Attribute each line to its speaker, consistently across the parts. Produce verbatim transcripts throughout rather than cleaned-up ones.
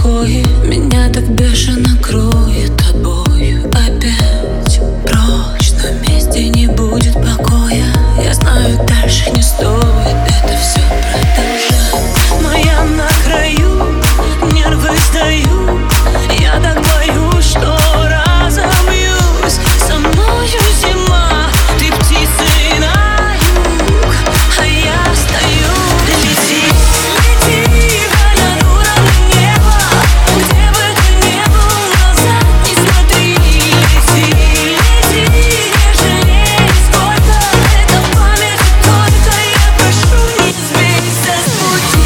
Speaker 1: покое. Меня так бешено кроет тобою опять. Прочь, на месте не будет покоя. Я знаю, дальше не стоит это все продолжать. Но я на краю, нервы сдаю. Я так боюсь, что разобьюсь. Со мною зима, ты птицей на юг, а я стою. Лети, лети над уровнем неба, где бы ты ни был, назад не смотри. Лети, лети, не жалей нисколько. Это память только, я прошу, не сбейся с пути.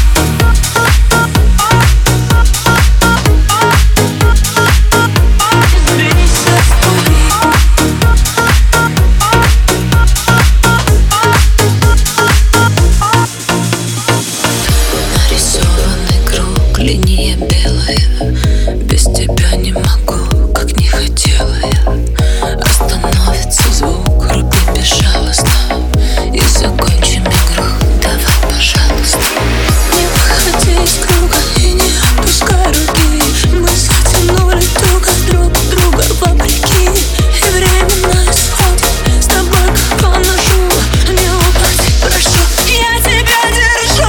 Speaker 1: Нарисованный круг, линия белая. Без тебя не могу, как не хотела я. Остановится звук, руби безжалостно и закончим игру. Давай, пожалуйста. Не выходи из круга и не отпускай руки. Мы затянули друг от друга друга вопреки. И время на исходе, с тобой как по ножу. Не упади, прошу, я тебя держу.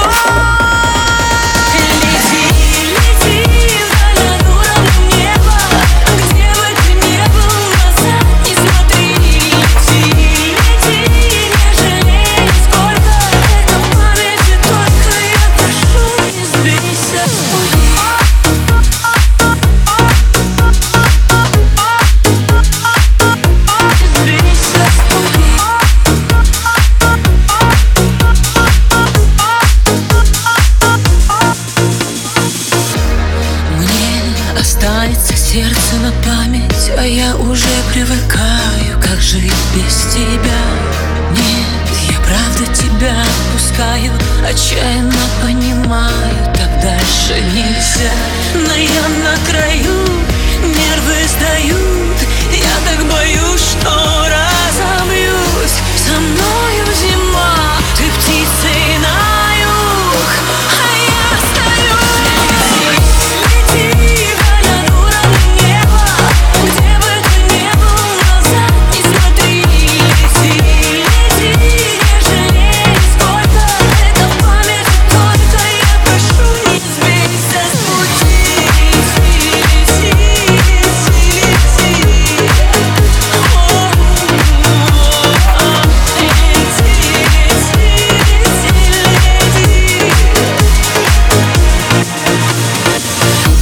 Speaker 1: Лети, лети над уровнем неба, где бы ты ни был, назад не смотри. Лети, лети, не жалей нисколько. Это память только, я прошу, не сбейся с пути. Мне останется сердце на память, а я уже привыкаю, как жить без тебя. Нет, я правда тебя отпускаю, отчаянно понимаю, так дальше нельзя. Но я на краю, нервы сдают. Я так боюсь, что разобьюсь. Со мною